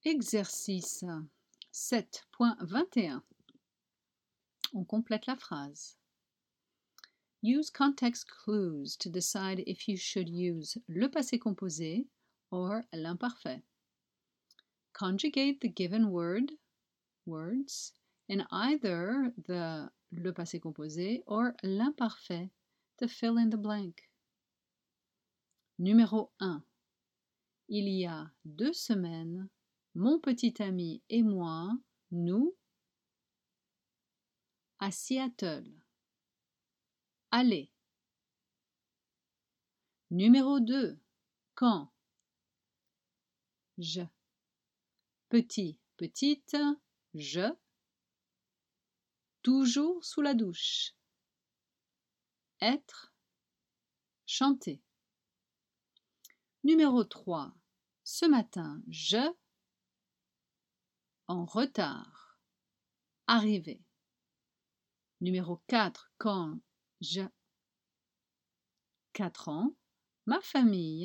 Exercice 7.21. On complète la phrase. Use context clues to decide if you should use le passé composé or l'imparfait. Conjugate the given words in either le passé composé or l'imparfait to fill in the blank. Numéro 1. Il y a 2 semaines, mon petit ami et moi, nous, à Seattle. Aller. Numéro 2. Quand? Je. Petit, petite, je. Toujours sous la douche. Être. Chanter. Numéro 3. Ce matin, je. En retard. Arriver. Numéro 4. Quand je. 4 ans. Ma famille.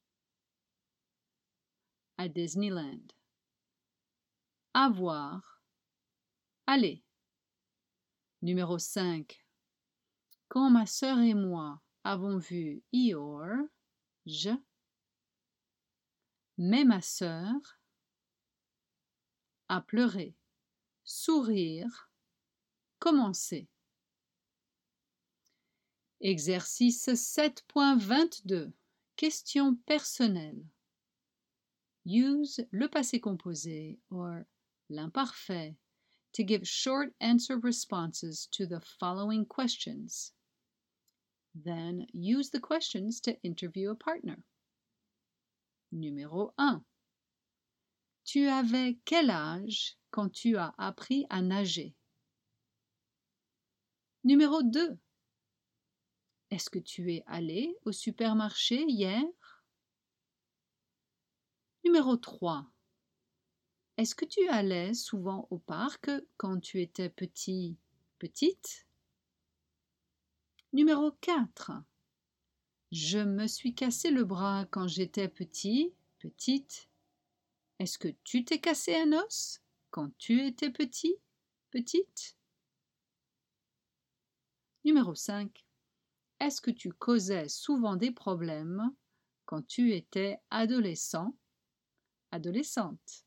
À Disneyland. Avoir. Aller. Numéro 5. Quand ma sœur et moi avons vu Eeyore, je. Mais ma sœur. A pleurer. Sourire. Commencer. Exercice 7.22. Question personnelle. Use le passé composé or l'imparfait to give short answer responses to the following questions. Then use the questions to interview a partner. Numéro 1. Tu avais quel âge quand tu as appris à nager? Numéro 2. Est-ce que tu es allé au supermarché hier? Numéro 3. Est-ce que tu allais souvent au parc quand tu étais petit, petite? Numéro 4. Je me suis cassé le bras quand j'étais petit, petite. Est-ce que tu t'es cassé un os quand tu étais petit, petite? Numéro 5. Est-ce que tu causais souvent des problèmes quand tu étais adolescent, adolescente?